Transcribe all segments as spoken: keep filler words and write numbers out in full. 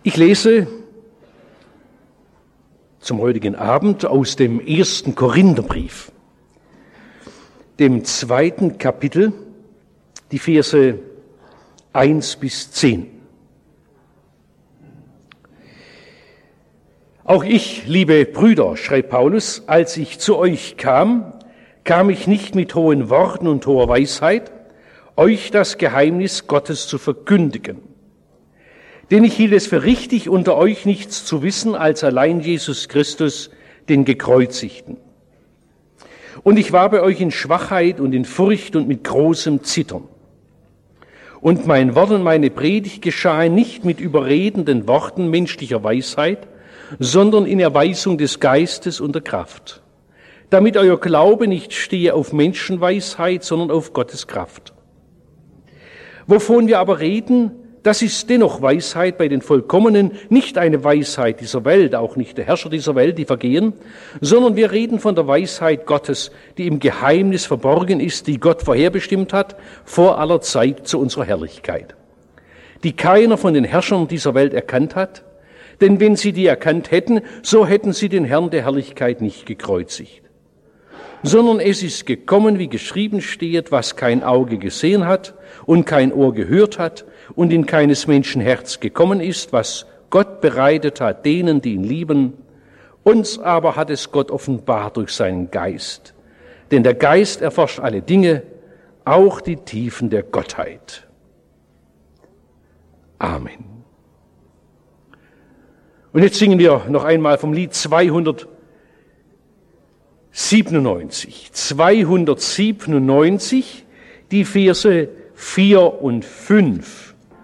Ich lese zum heutigen Abend aus dem ersten Korintherbrief, dem zweiten Kapitel, die Verse eins bis zehn. Auch ich, liebe Brüder, schreibt Paulus, als ich zu euch kam, kam ich nicht mit hohen Worten und hoher Weisheit, euch das Geheimnis Gottes zu verkündigen. Denn ich hielt es für richtig, unter euch nichts zu wissen, als allein Jesus Christus, den Gekreuzigten. Und ich war bei euch in Schwachheit und in Furcht und mit großem Zittern. Und mein Wort und meine Predigt geschahen nicht mit überredenden Worten menschlicher Weisheit, sondern in Erweisung des Geistes und der Kraft, damit euer Glaube nicht stehe auf Menschenweisheit, sondern auf Gottes Kraft. Wovon wir aber reden, das ist dennoch Weisheit bei den Vollkommenen, nicht eine Weisheit dieser Welt, auch nicht der Herrscher dieser Welt, die vergehen, sondern wir reden von der Weisheit Gottes, die im Geheimnis verborgen ist, die Gott vorherbestimmt hat, vor aller Zeit zu unserer Herrlichkeit, die keiner von den Herrschern dieser Welt erkannt hat, denn wenn sie die erkannt hätten, so hätten sie den Herrn der Herrlichkeit nicht gekreuzigt. Sondern es ist gekommen, wie geschrieben steht, was kein Auge gesehen hat und kein Ohr gehört hat und in keines Menschen Herz gekommen ist, was Gott bereitet hat denen, die ihn lieben. Uns aber hat es Gott offenbart durch seinen Geist. Denn der Geist erforscht alle Dinge, auch die Tiefen der Gottheit. Amen. Und jetzt singen wir noch einmal vom Lied zweihundertsiebenundneunzig. zweihundertsiebenundneunzig, die Verse vier und fünf.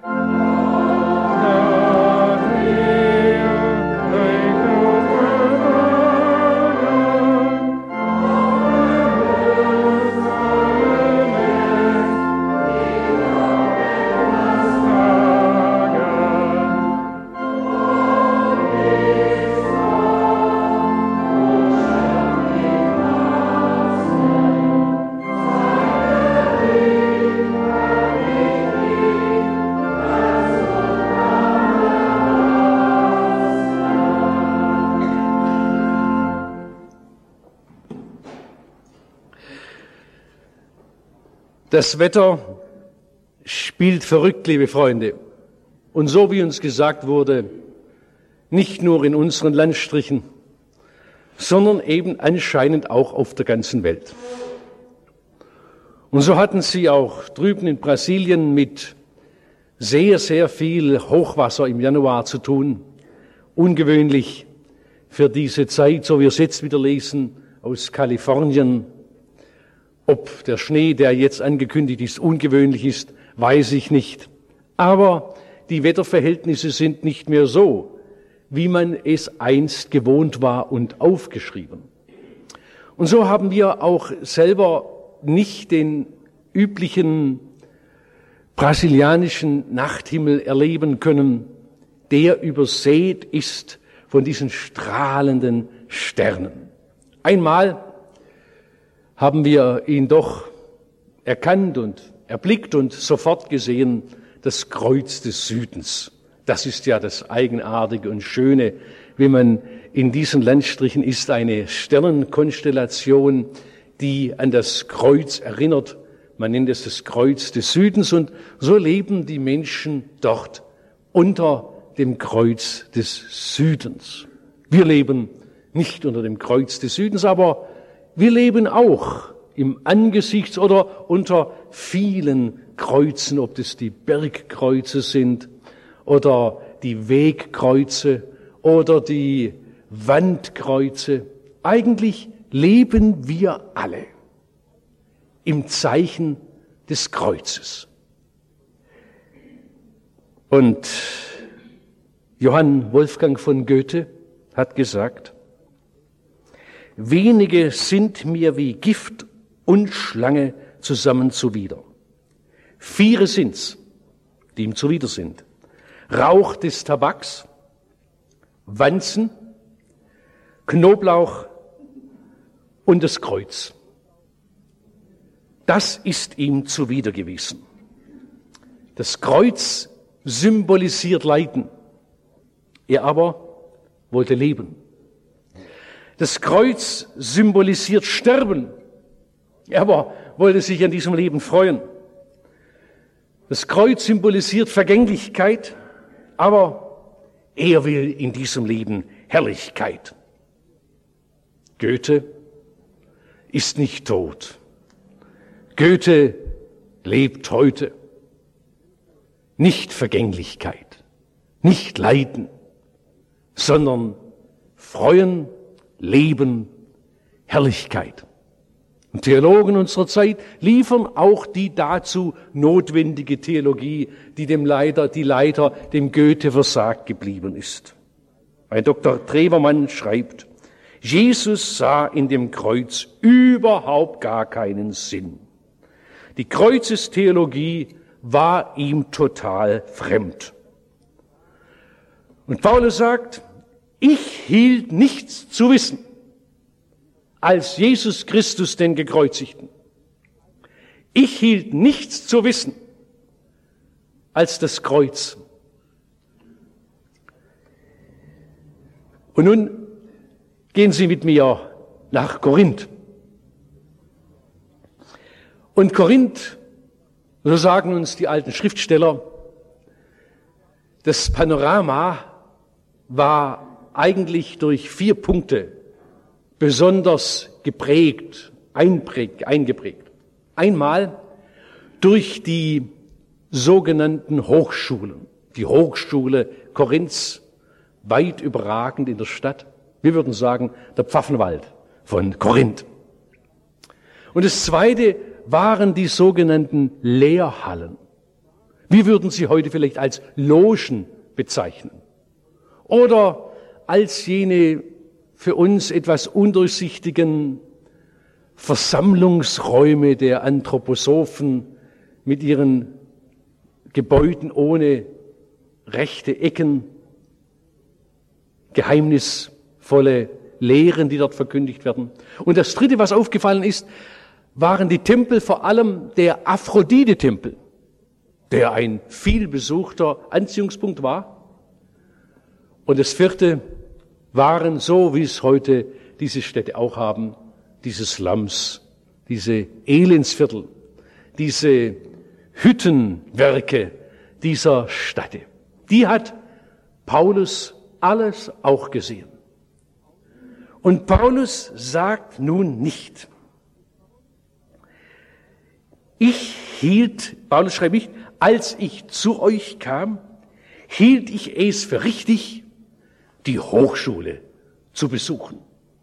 Das Wetter spielt verrückt, liebe Freunde. Und so wie uns gesagt wurde, nicht nur in unseren Landstrichen, sondern eben anscheinend auch auf der ganzen Welt. Und so hatten sie auch drüben in Brasilien mit sehr, sehr viel Hochwasser im Januar zu tun. Ungewöhnlich für diese Zeit, so wie wir es jetzt wieder lesen, aus Kalifornien. Ob der Schnee, der jetzt angekündigt ist, ungewöhnlich ist, weiß ich nicht. Aber die Wetterverhältnisse sind nicht mehr so, wie man es einst gewohnt war und aufgeschrieben. Und so haben wir auch selber nicht den üblichen brasilianischen Nachthimmel erleben können, der übersät ist von diesen strahlenden Sternen. Einmal haben wir ihn doch erkannt und erblickt und sofort gesehen, das Kreuz des Südens. Das ist ja das Eigenartige und Schöne, wenn man in diesen Landstrichen ist, eine Sternenkonstellation, die an das Kreuz erinnert. Man nennt es das Kreuz des Südens und so leben die Menschen dort unter dem Kreuz des Südens. Wir leben nicht unter dem Kreuz des Südens, aber wir leben auch im Angesichts oder unter vielen Kreuzen, ob das die Bergkreuze sind oder die Wegkreuze oder die Wandkreuze. Eigentlich leben wir alle im Zeichen des Kreuzes. Und Johann Wolfgang von Goethe hat gesagt, wenige sind mir wie Gift und Schlange zusammen zuwider. Viere sind's, die ihm zuwider sind. Rauch des Tabaks, Wanzen, Knoblauch und das Kreuz. Das ist ihm zuwider gewesen. Das Kreuz symbolisiert Leiden. Er aber wollte leben. Das Kreuz symbolisiert Sterben. Er aber wollte sich an diesem Leben freuen. Das Kreuz symbolisiert Vergänglichkeit, aber er will in diesem Leben Herrlichkeit. Goethe ist nicht tot. Goethe lebt heute. Nicht Vergänglichkeit, nicht Leiden, sondern Freuen, Leben, Herrlichkeit. Und Theologen unserer Zeit liefern auch die dazu notwendige Theologie, die dem leider, die leider dem Goethe versagt geblieben ist. Ein Doktor Trevermann schreibt, Jesus sah in dem Kreuz überhaupt gar keinen Sinn. Die Kreuzestheologie war ihm total fremd. Und Paulus sagt, ich hielt nichts zu wissen als Jesus Christus den Gekreuzigten. Ich hielt nichts zu wissen als das Kreuz. Und nun gehen Sie mit mir nach Korinth. Und Korinth, so sagen uns die alten Schriftsteller, das Panorama war eigentlich durch vier Punkte besonders geprägt, einprägt, eingeprägt. Einmal durch die sogenannten Hochschulen. Die Hochschule Korinths, weit überragend in der Stadt. Wir würden sagen, der Pfaffenwald von Korinth. Und das Zweite waren die sogenannten Lehrhallen. Wir würden sie heute vielleicht als Logen bezeichnen. Oder als jene für uns etwas undurchsichtigen Versammlungsräume der Anthroposophen mit ihren Gebäuden ohne rechte Ecken, geheimnisvolle Lehren, die dort verkündigt werden. Und das Dritte, was aufgefallen ist, waren die Tempel, vor allem der Aphrodite-Tempel, der ein vielbesuchter Anziehungspunkt war. Und das Vierte waren, so wie es heute diese Städte auch haben, diese Slums, diese Elendsviertel, diese Hüttenwerke dieser Städte. Die hat Paulus alles auch gesehen. Und Paulus sagt nun nicht, ich hielt, Paulus schreibt nicht, als ich zu euch kam, hielt ich es für richtig, die Hochschule zu besuchen.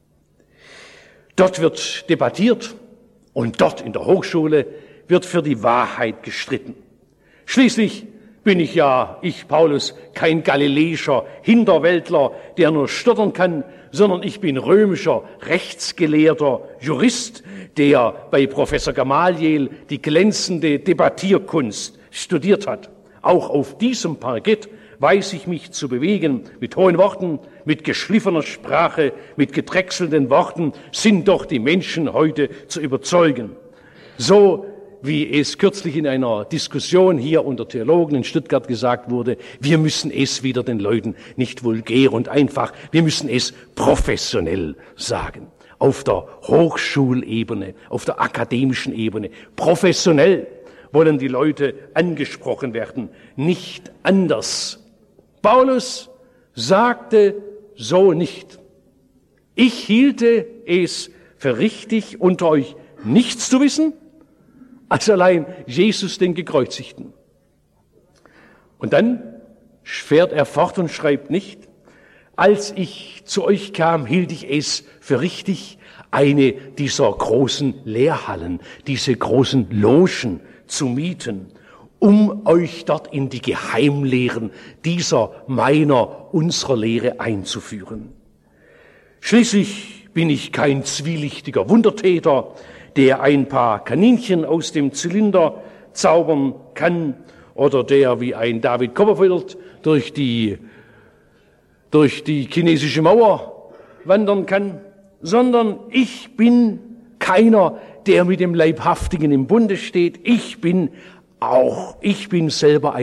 Dort wird debattiert und dort in der Hochschule wird für die Wahrheit gestritten. Schließlich bin ich ja, ich Paulus, kein galiläischer Hinterwäldler, der nur stottern kann, sondern ich bin römischer, rechtsgelehrter Jurist, der bei Professor Gamaliel die glänzende Debattierkunst studiert hat. Auch auf diesem Parkett weiß ich mich zu bewegen, mit hohen Worten, mit geschliffener Sprache, mit gedrechselten Worten sind doch die Menschen heute zu überzeugen. So wie es kürzlich in einer Diskussion hier unter Theologen in Stuttgart gesagt wurde, wir müssen es wieder den Leuten nicht vulgär und einfach, wir müssen es professionell sagen. Auf der Hochschulebene, auf der akademischen Ebene, professionell wollen die Leute angesprochen werden, nicht anders. Paulus sagte so nicht. Ich hielte es für richtig, unter euch nichts zu wissen, als allein Jesus den Gekreuzigten. Und dann fährt er fort und schreibt nicht, als ich zu euch kam, hielt ich es für richtig, eine dieser großen Lehrhallen, diese großen Logen zu mieten, um euch dort in die Geheimlehren dieser, meiner, unserer Lehre einzuführen. Schließlich bin ich kein zwielichtiger Wundertäter, der ein paar Kaninchen aus dem Zylinder zaubern kann oder der wie ein David Copperfield durch die, durch die chinesische Mauer wandern kann, sondern ich bin keiner, der mit dem Leibhaftigen im Bunde steht. Ich bin auch, ich bin selber ein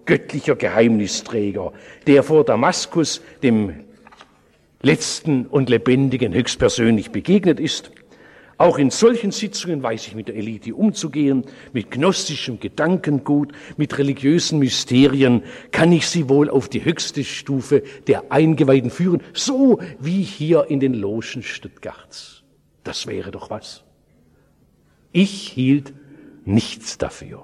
göttlicher Geheimnisträger, der vor Damaskus dem letzten und lebendigen höchstpersönlich begegnet ist. Auch in solchen Sitzungen weiß ich mit der Elite umzugehen, mit gnostischem Gedankengut, mit religiösen Mysterien kann ich sie wohl auf die höchste Stufe der Eingeweihten führen, so wie hier in den Logen Stuttgarts. Das wäre doch was. Ich hielt nichts dafür.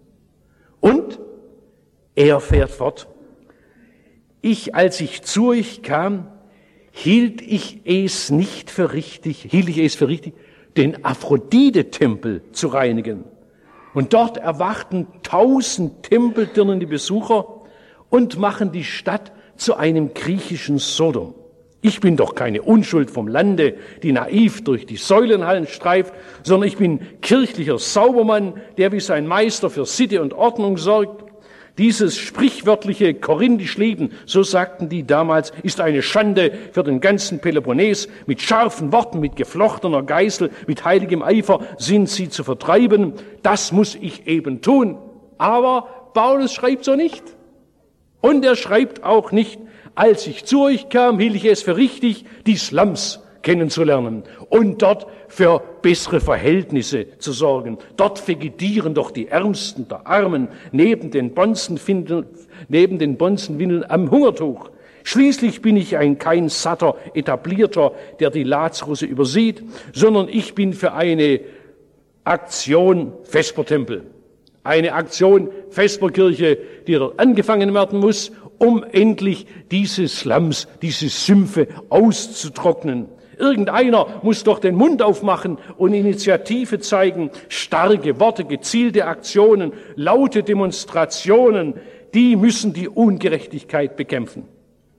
Und er fährt fort. Ich, als ich zu euch kam, hielt ich es nicht für richtig, hielt ich es für richtig, den Aphrodite-Tempel zu reinigen. Und dort erwarten tausend tempeldirnende Besucher und machen die Stadt zu einem griechischen Sodom. Ich bin doch keine Unschuld vom Lande, die naiv durch die Säulenhallen streift, sondern ich bin kirchlicher Saubermann, der wie sein Meister für Sitte und Ordnung sorgt. Dieses sprichwörtliche korinthisch Leben, so sagten die damals, ist eine Schande für den ganzen Peloponnes. Mit scharfen Worten, mit geflochtener Geißel, mit heiligem Eifer sind sie zu vertreiben. Das muss ich eben tun. Aber Paulus schreibt so nicht. Und er schreibt auch nicht, als ich zu euch kam, hielt ich es für richtig, die Slums kennenzulernen und dort für bessere Verhältnisse zu sorgen. Dort vegetieren doch die Ärmsten der Armen neben den Bonzenwindeln, neben den Bonzenwindeln am Hungertuch. Schließlich bin ich ein kein satter Etablierter, der die Lazarusse übersieht, sondern ich bin für eine Aktion Vespertempel. Eine Aktion Vesperkirche, die dort angefangen werden muss, um endlich diese Slums, diese Sümpfe auszutrocknen. Irgendeiner muss doch den Mund aufmachen und Initiative zeigen, starke Worte, gezielte Aktionen, laute Demonstrationen, die müssen die Ungerechtigkeit bekämpfen.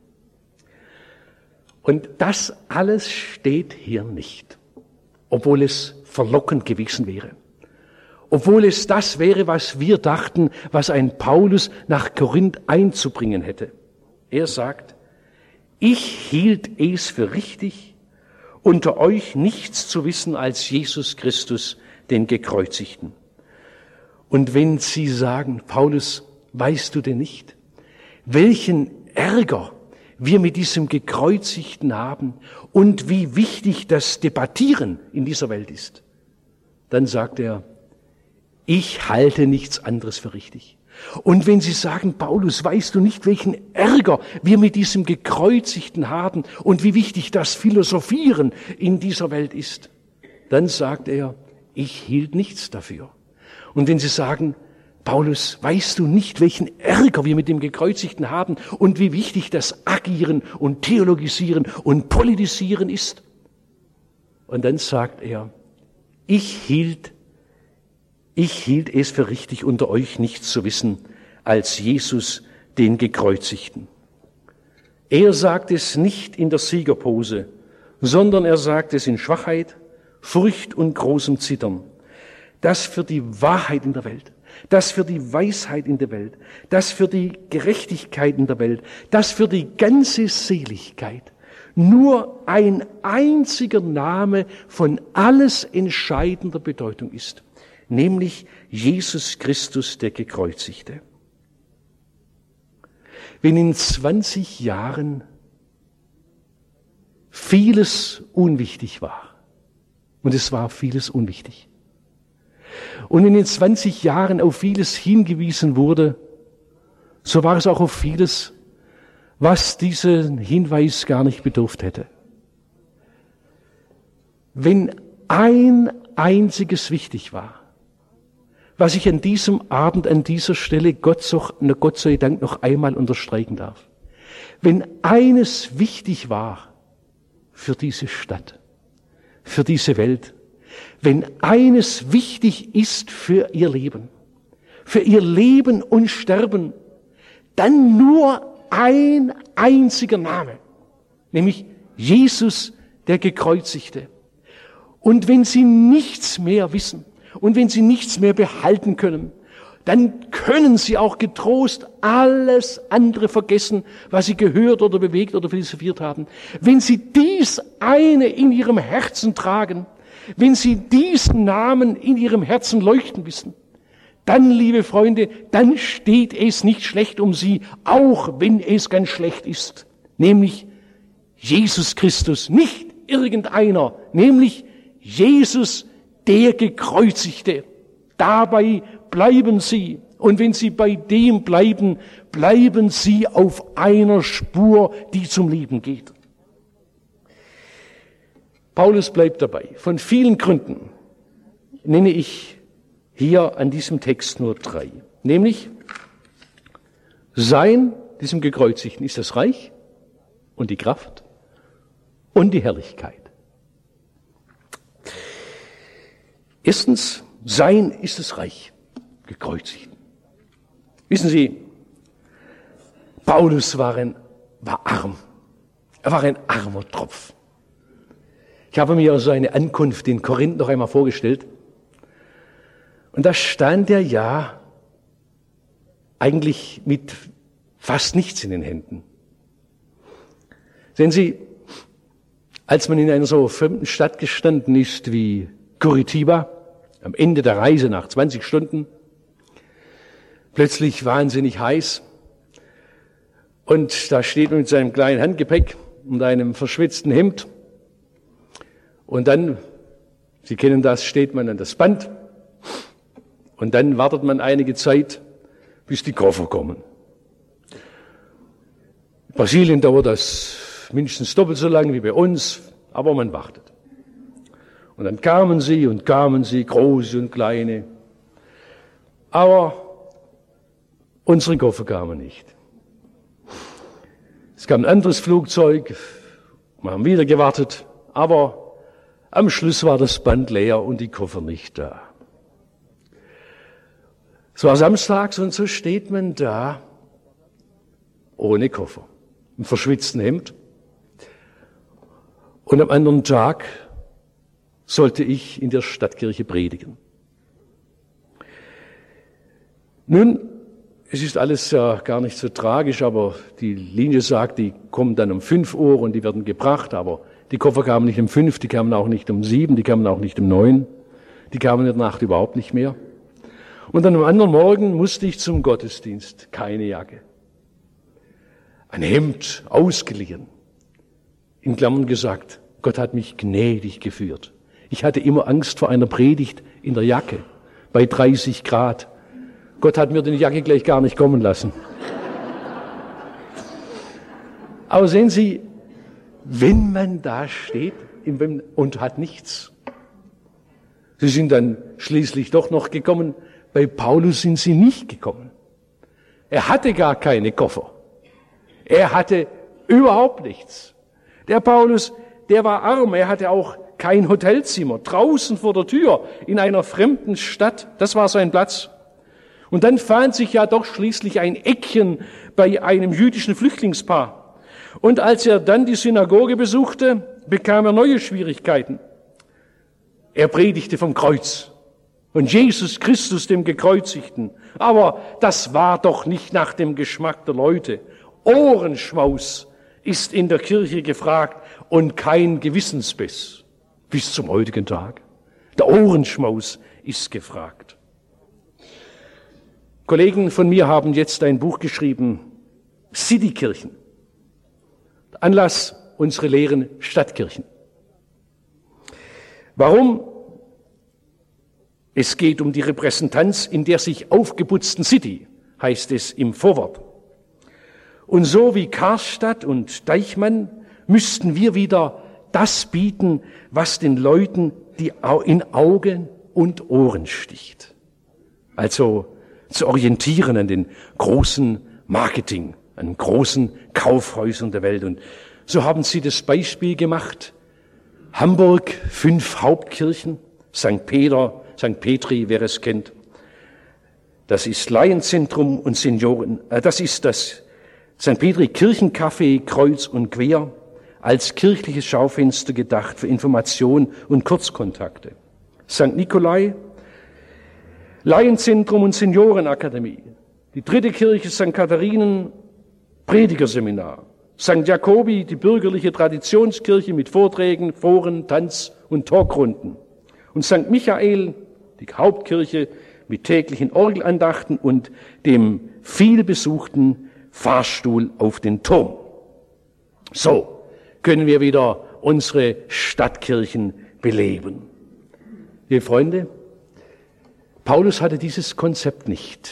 Und das alles steht hier nicht, obwohl es verlockend gewesen wäre. Obwohl es das wäre, was wir dachten, was ein Paulus nach Korinth einzubringen hätte. Er sagt, ich hielt es für richtig, unter euch nichts zu wissen als Jesus Christus, den Gekreuzigten. Und wenn Sie sagen, Paulus, weißt du denn nicht, welchen Ärger wir mit diesem Gekreuzigten haben und wie wichtig das Debattieren in dieser Welt ist, dann sagt er, ich halte nichts anderes für richtig. Und wenn Sie sagen, Paulus, weißt du nicht, welchen Ärger wir mit diesem Gekreuzigten haben und wie wichtig das Philosophieren in dieser Welt ist, dann sagt er, ich hielt nichts dafür. Und wenn Sie sagen, Paulus, weißt du nicht, welchen Ärger wir mit dem Gekreuzigten haben und wie wichtig das Agieren und Theologisieren und Politisieren ist? Und dann sagt er, ich hielt Ich hielt es für richtig, unter euch nichts zu wissen als Jesus, den Gekreuzigten. Er sagt es nicht in der Siegerpose, sondern er sagt es in Schwachheit, Furcht und großem Zittern. Das für die Wahrheit in der Welt, das für die Weisheit in der Welt, das für die Gerechtigkeit in der Welt, das für die ganze Seligkeit nur ein einziger Name von alles entscheidender Bedeutung ist. Nämlich Jesus Christus, der Gekreuzigte. Wenn in zwanzig Jahren vieles unwichtig war, und es war vieles unwichtig, und in den zwanzig Jahren auf vieles hingewiesen wurde, so war es auch auf vieles, was diesen Hinweis gar nicht bedurft hätte. Wenn ein einziges wichtig war, was ich an diesem Abend, an dieser Stelle Gott, so, Gott sei Dank noch einmal unterstreichen darf. Wenn eines wichtig war für diese Stadt, für diese Welt, wenn eines wichtig ist für ihr Leben, für ihr Leben und Sterben, dann nur ein einziger Name, nämlich Jesus, der Gekreuzigte. Und wenn sie nichts mehr wissen, und wenn sie nichts mehr behalten können, dann können sie auch getrost alles andere vergessen, was sie gehört oder bewegt oder philosophiert haben. Wenn sie dies eine in ihrem Herzen tragen, wenn sie diesen Namen in ihrem Herzen leuchten wissen, dann, liebe Freunde, dann steht es nicht schlecht um sie, auch wenn es ganz schlecht ist. Nämlich Jesus Christus, nicht irgendeiner, nämlich Jesus, der Gekreuzigte. Dabei bleiben sie. Und wenn sie bei dem bleiben, bleiben sie auf einer Spur, die zum Leben geht. Paulus bleibt dabei. Von vielen Gründen nenne ich hier an diesem Text nur drei. Nämlich, sein, diesem Gekreuzigten, ist das Reich und die Kraft und die Herrlichkeit. Erstens, sein ist das Reich, gekreuzigt. Wissen Sie, Paulus war, ein, war arm. Er war ein armer Tropf. Ich habe mir seine Ankunft in Korinth noch einmal vorgestellt. Und da stand er ja eigentlich mit fast nichts in den Händen. Sehen Sie, als man in einer so fremden Stadt gestanden ist wie Curitiba, am Ende der Reise nach zwanzig Stunden, plötzlich wahnsinnig heiß, und da steht man mit seinem kleinen Handgepäck und einem verschwitzten Hemd, und dann, Sie kennen das, steht man an das Band, und dann wartet man einige Zeit, bis die Koffer kommen. In Brasilien dauert das mindestens doppelt so lang wie bei uns, aber man wartet. Und dann kamen sie und kamen sie, große und kleine. Aber unsere Koffer kamen nicht. Es kam ein anderes Flugzeug, wir haben wieder gewartet, aber am Schluss war das Band leer und die Koffer nicht da. Es war samstags und so steht man da ohne Koffer, im verschwitzten Hemd. Und am anderen Tag sollte ich in der Stadtkirche predigen. Nun, es ist alles ja gar nicht so tragisch, aber die Linie sagt, die kommen dann um fünf Uhr und die werden gebracht, aber die Koffer kamen nicht um fünf, die kamen auch nicht um sieben, die kamen auch nicht um neun, die kamen in der Nacht überhaupt nicht mehr. Und dann am anderen Morgen musste ich zum Gottesdienst, keine Jacke, ein Hemd ausgeliehen, in Klammern gesagt, Gott hat mich gnädig geführt. Ich hatte immer Angst vor einer Predigt in der Jacke, bei dreißig Grad. Gott hat mir die Jacke gleich gar nicht kommen lassen. Aber sehen Sie, wenn man da steht und hat nichts, Sie sind dann schließlich doch noch gekommen, bei Paulus sind sie nicht gekommen. Er hatte gar keine Koffer. Er hatte überhaupt nichts. Der Paulus, der war arm, er hatte auch kein Hotelzimmer, draußen vor der Tür, in einer fremden Stadt, das war sein Platz. Und dann fand sich ja doch schließlich ein Eckchen bei einem jüdischen Flüchtlingspaar. Und als er dann die Synagoge besuchte, bekam er neue Schwierigkeiten. Er predigte vom Kreuz und Jesus Christus, dem Gekreuzigten. Aber das war doch nicht nach dem Geschmack der Leute. Ohrenschmaus ist in der Kirche gefragt und kein Gewissensbiss. Bis zum heutigen Tag. Der Ohrenschmaus ist gefragt. Kollegen von mir haben jetzt ein Buch geschrieben, Citykirchen. Anlass unsere leeren Stadtkirchen. Warum? Es geht um die Repräsentanz in der sich aufgeputzten City, heißt es im Vorwort. Und so wie Karstadt und Deichmann müssten wir wieder das bieten, was den Leuten die in Augen und Ohren sticht. Also zu orientieren an den großen Marketing, an den großen Kaufhäusern der Welt. Und so haben sie das Beispiel gemacht. Hamburg, fünf Hauptkirchen, Sankt Peter, Sankt Petri, wer es kennt. Das ist Laienzentrum und Senioren, äh, das ist das Sankt Petri Kirchencafé kreuz und quer, als kirchliches Schaufenster gedacht für Information und Kurzkontakte. Sankt Nikolai, Laienzentrum und Seniorenakademie. Die dritte Kirche Sankt Katharinen, Predigerseminar. Sankt Jakobi, die bürgerliche Traditionskirche mit Vorträgen, Foren, Tanz- und Talkrunden. Und Sankt Michael, die Hauptkirche mit täglichen Orgelandachten und dem vielbesuchten Fahrstuhl auf den Turm. So können wir wieder unsere Stadtkirchen beleben. Liebe Freunde, Paulus hatte dieses Konzept nicht.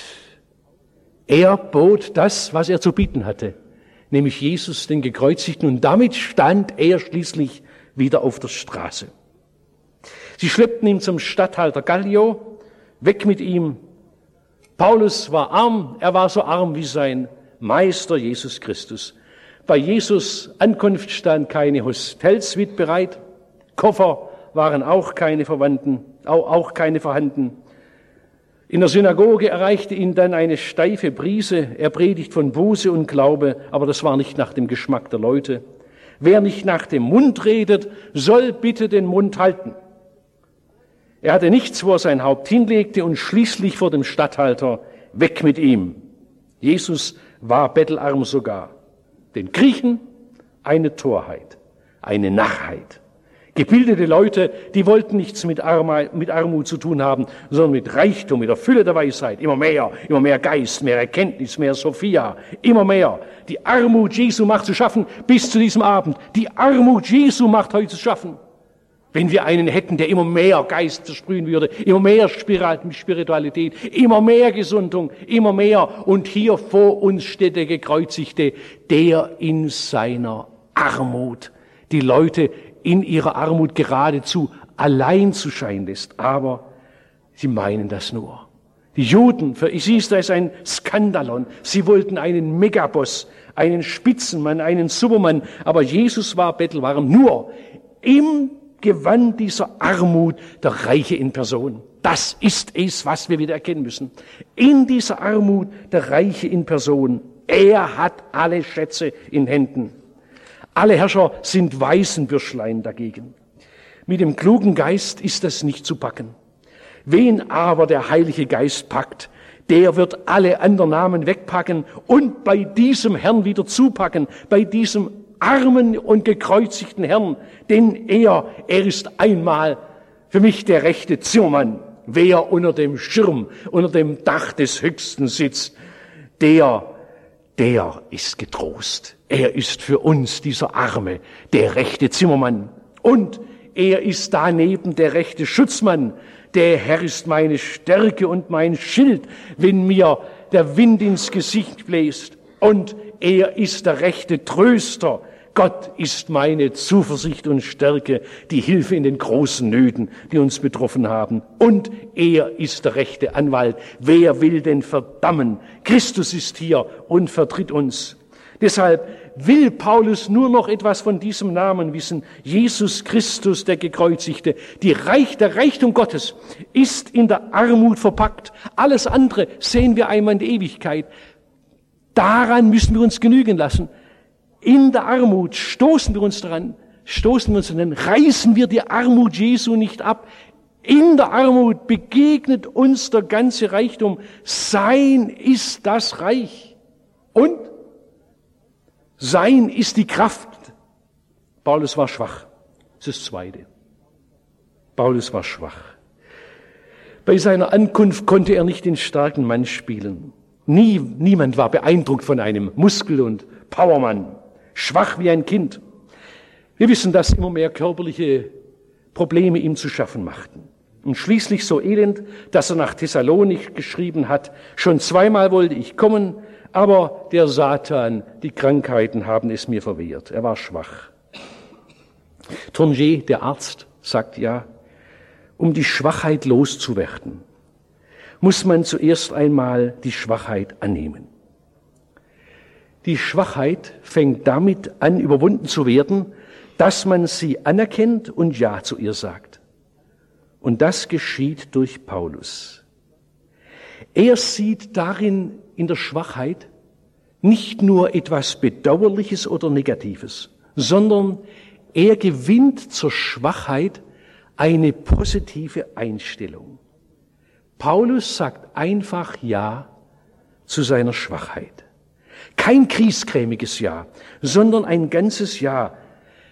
Er bot das, was er zu bieten hatte, nämlich Jesus, den Gekreuzigten, und damit stand er schließlich wieder auf der Straße. Sie schleppten ihn zum Statthalter Gallio, weg mit ihm. Paulus war arm, er war so arm wie sein Meister Jesus Christus. Bei Jesus Ankunft stand keine Hotelsuite bereit, Koffer waren auch keine Verwandten, auch keine vorhanden. In der Synagoge erreichte ihn dann eine steife Brise. Er predigt von Buße und Glaube, aber das war nicht nach dem Geschmack der Leute. Wer nicht nach dem Mund redet, soll bitte den Mund halten. Er hatte nichts, wo er sein Haupt hinlegte, und schließlich vor dem Statthalter, weg mit ihm. Jesus war bettelarm sogar. Den Griechen eine Torheit, eine Narrheit. Gebildete Leute, die wollten nichts mit Armut zu tun haben, sondern mit Reichtum, mit der Fülle der Weisheit. Immer mehr, immer mehr Geist, mehr Erkenntnis, mehr Sophia, immer mehr. Die Armut Jesu macht zu schaffen bis zu diesem Abend. Die Armut Jesu macht heute zu schaffen. Wenn wir einen hätten, der immer mehr Geist versprühen würde, immer mehr Spiritualität, immer mehr Gesundung, immer mehr. Und hier vor uns steht der Gekreuzigte, der in seiner Armut die Leute in ihrer Armut geradezu allein zu scheinen lässt. Aber sie meinen das nur. Die Juden, für sie ist das ein Skandalon. Sie wollten einen Megaboss, einen Spitzenmann, einen Supermann. Aber Jesus war bettelarm, nur im Gewand dieser Armut der Reiche in Person. Das ist es, was wir wieder erkennen müssen. In dieser Armut der Reiche in Person. Er hat alle Schätze in Händen. Alle Herrscher sind Waisenbürschlein dagegen. Mit dem klugen Geist ist das nicht zu packen. Wen aber der Heilige Geist packt, der wird alle anderen Namen wegpacken und bei diesem Herrn wieder zupacken, bei diesem armen und gekreuzigten Herrn, denn er, er ist einmal für mich der rechte Zimmermann. Wer unter dem Schirm, unter dem Dach des Höchsten sitzt, der Der ist getrost. Er ist für uns dieser Arme, der rechte Zimmermann. Und er ist daneben der rechte Schutzmann. Der Herr ist meine Stärke und mein Schild, wenn mir der Wind ins Gesicht bläst. Und er ist der rechte Tröster. Gott ist meine Zuversicht und Stärke, die Hilfe in den großen Nöten, die uns betroffen haben. Und er ist der rechte Anwalt. Wer will denn verdammen? Christus ist hier und vertritt uns. Deshalb will Paulus nur noch etwas von diesem Namen wissen. Jesus Christus, der Gekreuzigte. Die Reich, der Reichtum Gottes ist in der Armut verpackt. Alles andere sehen wir einmal in der Ewigkeit. Daran müssen wir uns genügen lassen. In der Armut stoßen wir uns daran, stoßen wir uns daran, reißen wir die Armut Jesu nicht ab. In der Armut begegnet uns der ganze Reichtum. Sein ist das Reich. Und sein ist die Kraft. Paulus war schwach. Das ist das Zweite. Paulus war schwach. Bei seiner Ankunft konnte er nicht den starken Mann spielen. Nie, niemand war beeindruckt von einem Muskel- und Powermann. Schwach wie ein Kind. Wir wissen, dass immer mehr körperliche Probleme ihm zu schaffen machten. Und schließlich so elend, dass er nach Thessalonik geschrieben hat, schon zweimal wollte ich kommen, aber der Satan, die Krankheiten haben es mir verwehrt. Er war schwach. Tournier, der Arzt, sagt ja, um die Schwachheit loszuwerden, muss man zuerst einmal die Schwachheit annehmen. Die Schwachheit fängt damit an, überwunden zu werden, dass man sie anerkennt und Ja zu ihr sagt. Und das geschieht durch Paulus. Er sieht darin in der Schwachheit nicht nur etwas Bedauerliches oder Negatives, sondern er gewinnt zur Schwachheit eine positive Einstellung. Paulus sagt einfach Ja zu seiner Schwachheit. Kein kriescremiges Ja, sondern ein ganzes Ja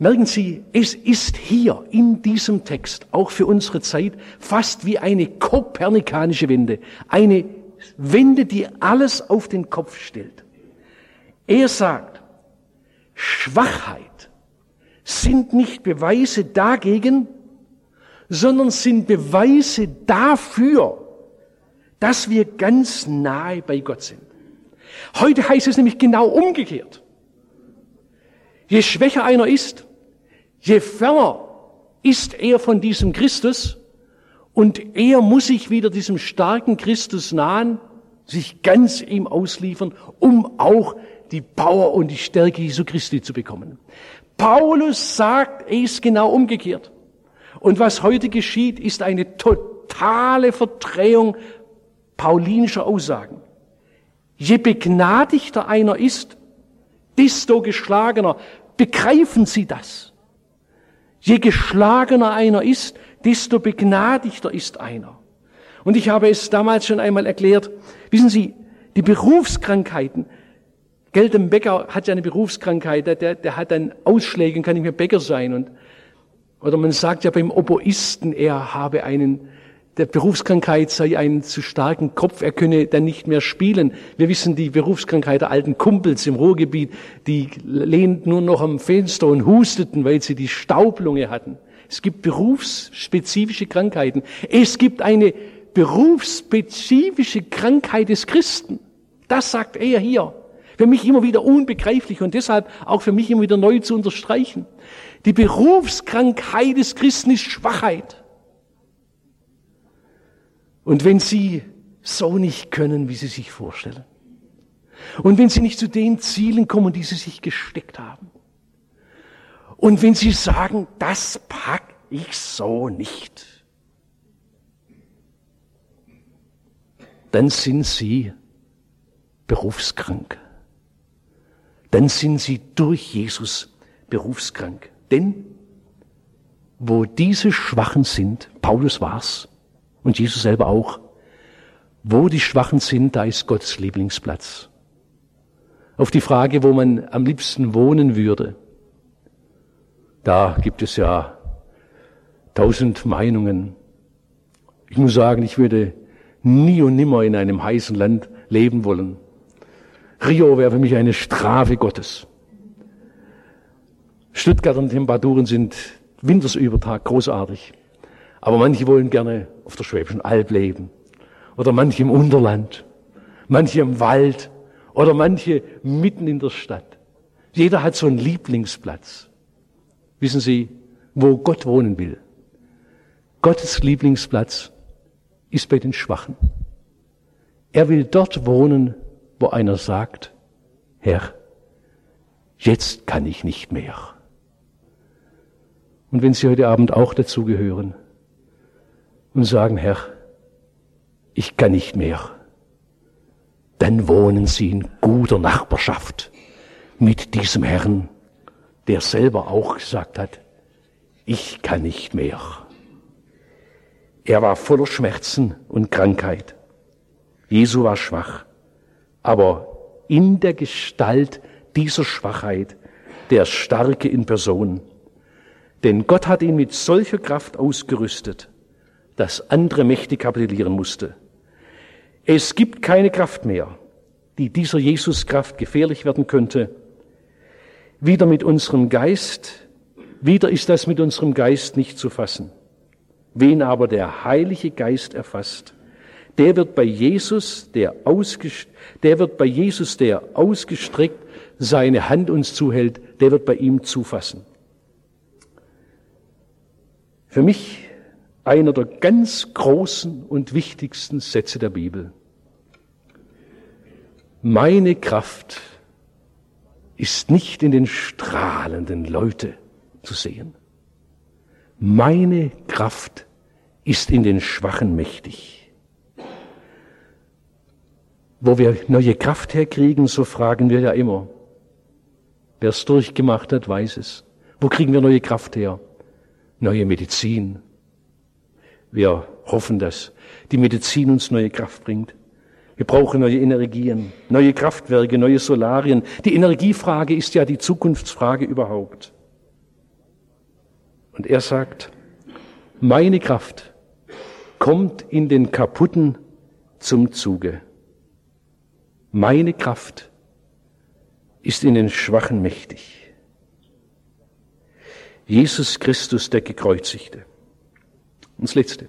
Merken Sie, es ist hier in diesem Text, auch für unsere Zeit, fast wie eine kopernikanische Wende. Eine Wende, die alles auf den Kopf stellt. Er sagt, Schwachheit sind nicht Beweise dagegen, sondern sind Beweise dafür, dass wir ganz nahe bei Gott sind. Heute heißt es nämlich genau umgekehrt. Je schwächer einer ist, je ferner ist er von diesem Christus und er muss sich wieder diesem starken Christus nahen, sich ganz ihm ausliefern, um auch die Power und die Stärke Jesu Christi zu bekommen. Paulus sagt, er ist genau umgekehrt. Und was heute geschieht, ist eine totale Verdrehung paulinischer Aussagen. Je begnadigter einer ist, desto geschlagener. Begreifen Sie das? Je geschlagener einer ist, desto begnadigter ist einer. Und ich habe es damals schon einmal erklärt. Wissen Sie, die Berufskrankheiten, gell, der Bäcker hat ja eine Berufskrankheit, der, der, der hat dann Ausschläge und kann nicht mehr Bäcker sein. Und, oder man sagt ja beim Oboisten, er habe einen, der Berufskrankheit sei einen zu starken Kopf, er könne dann nicht mehr spielen. Wir wissen die Berufskrankheit der alten Kumpels im Ruhrgebiet, die lehnten nur noch am Fenster und husteten, weil sie die Staublunge hatten. Es gibt berufsspezifische Krankheiten. Es gibt eine berufsspezifische Krankheit des Christen. Das sagt er hier. Für mich immer wieder unbegreiflich und deshalb auch für mich immer wieder neu zu unterstreichen. Die Berufskrankheit des Christen ist Schwachheit. Und wenn Sie so nicht können, wie Sie sich vorstellen, und wenn Sie nicht zu den Zielen kommen, die Sie sich gesteckt haben, und wenn Sie sagen, das pack ich so nicht, dann sind Sie berufskrank. Dann sind Sie durch Jesus berufskrank. Denn wo diese Schwachen sind, Paulus war's, und Jesus selber auch, wo die Schwachen sind, da ist Gottes Lieblingsplatz. Auf die Frage, wo man am liebsten wohnen würde, da gibt es ja tausend Meinungen. Ich muss sagen, ich würde nie und nimmer in einem heißen Land leben wollen. Rio wäre für mich eine Strafe Gottes. Stuttgarter Temperaturen sind Wintersübertag großartig. Aber manche wollen gerne auf der Schwäbischen Alb leben. Oder manche im Unterland. Manche im Wald. Oder manche mitten in der Stadt. Jeder hat so einen Lieblingsplatz. Wissen Sie, wo Gott wohnen will? Gottes Lieblingsplatz ist bei den Schwachen. Er will dort wohnen, wo einer sagt, Herr, jetzt kann ich nicht mehr. Und wenn Sie heute Abend auch dazugehören und sagen, Herr, ich kann nicht mehr, dann wohnen Sie in guter Nachbarschaft mit diesem Herrn, der selber auch gesagt hat, ich kann nicht mehr. Er war voller Schmerzen und Krankheit. Jesu war schwach, aber in der Gestalt dieser Schwachheit der Starke in Person. Denn Gott hat ihn mit solcher Kraft ausgerüstet, dass andere Mächte kapitulieren musste. Es gibt keine Kraft mehr, die dieser Jesuskraft gefährlich werden könnte. Wieder mit unserem Geist, wieder ist das mit unserem Geist nicht zu fassen. Wen aber der Heilige Geist erfasst, der wird bei Jesus, der ausgest- der wird bei Jesus, der ausgestreckt seine Hand uns zuhält, der wird bei ihm zufassen. Für mich einer der ganz großen und wichtigsten Sätze der Bibel. Meine Kraft ist nicht in den strahlenden Leuten zu sehen. Meine Kraft ist in den Schwachen mächtig. Wo wir neue Kraft herkriegen, so fragen wir ja immer. Wer es durchgemacht hat, weiß es. Wo kriegen wir neue Kraft her? Neue Medizin. Wir hoffen, dass die Medizin uns neue Kraft bringt. Wir brauchen neue Energien, neue Kraftwerke, neue Solarien. Die Energiefrage ist ja die Zukunftsfrage überhaupt. Und er sagt, meine Kraft kommt in den Kaputten zum Zuge. Meine Kraft ist in den Schwachen mächtig. Jesus Christus, der Gekreuzigte. Und das Letzte.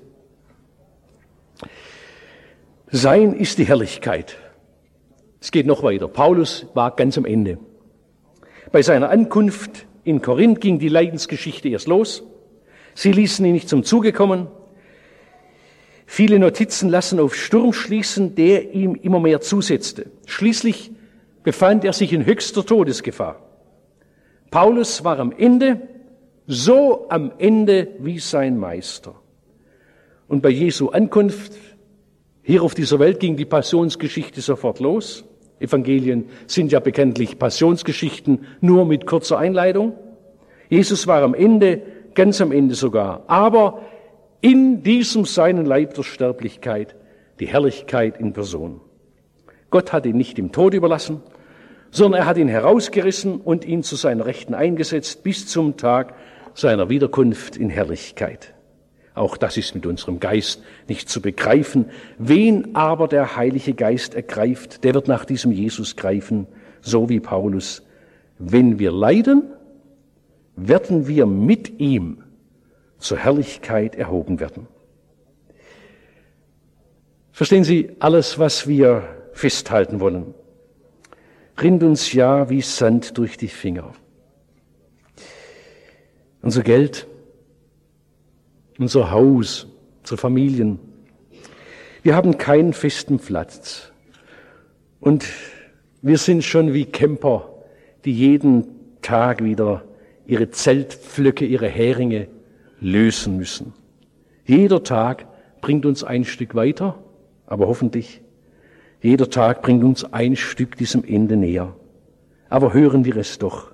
Sein ist die Herrlichkeit. Es geht noch weiter. Paulus war ganz am Ende. Bei seiner Ankunft in Korinth ging die Leidensgeschichte erst los. Sie ließen ihn nicht zum Zuge kommen. Viele Notizen lassen auf Sturm schließen, der ihm immer mehr zusetzte. Schließlich befand er sich in höchster Todesgefahr. Paulus war am Ende, so am Ende wie sein Meister. Und bei Jesu Ankunft hier auf dieser Welt ging die Passionsgeschichte sofort los. Evangelien sind ja bekanntlich Passionsgeschichten, nur mit kurzer Einleitung. Jesus war am Ende, ganz am Ende sogar, aber in diesem seinen Leib der Sterblichkeit die Herrlichkeit in Person. Gott hat ihn nicht dem Tod überlassen, sondern er hat ihn herausgerissen und ihn zu seiner Rechten eingesetzt bis zum Tag seiner Wiederkunft in Herrlichkeit. Auch das ist mit unserem Geist nicht zu begreifen. Wen aber der Heilige Geist ergreift, der wird nach diesem Jesus greifen, so wie Paulus. Wenn wir leiden, werden wir mit ihm zur Herrlichkeit erhoben werden. Verstehen Sie, alles, was wir festhalten wollen, rinnt uns ja wie Sand durch die Finger. Unser Geld, unser Haus, unsere Familien. Wir haben keinen festen Platz. Und wir sind schon wie Camper, die jeden Tag wieder ihre Zeltpflöcke, ihre Heringe lösen müssen. Jeder Tag bringt uns ein Stück weiter, aber hoffentlich, jeder Tag bringt uns ein Stück diesem Ende näher. Aber hören wir es doch.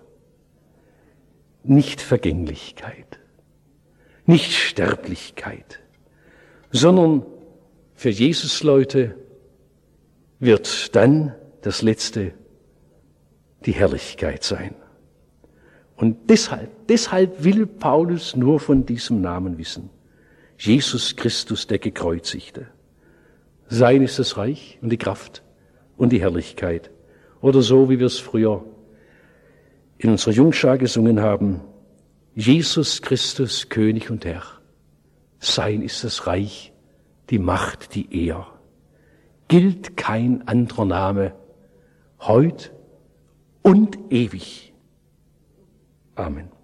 Nicht Vergänglichkeit, nicht Sterblichkeit, sondern für Jesus-Leute wird dann das Letzte die Herrlichkeit sein. Und deshalb, deshalb will Paulus nur von diesem Namen wissen. Jesus Christus, der Gekreuzigte. Sein ist das Reich und die Kraft und die Herrlichkeit. Oder so, wie wir es früher in unserer Jungschar gesungen haben. Jesus Christus, König und Herr. Sein ist das Reich, die Macht, die Ehr. Gilt kein anderer Name, heut und ewig. Amen.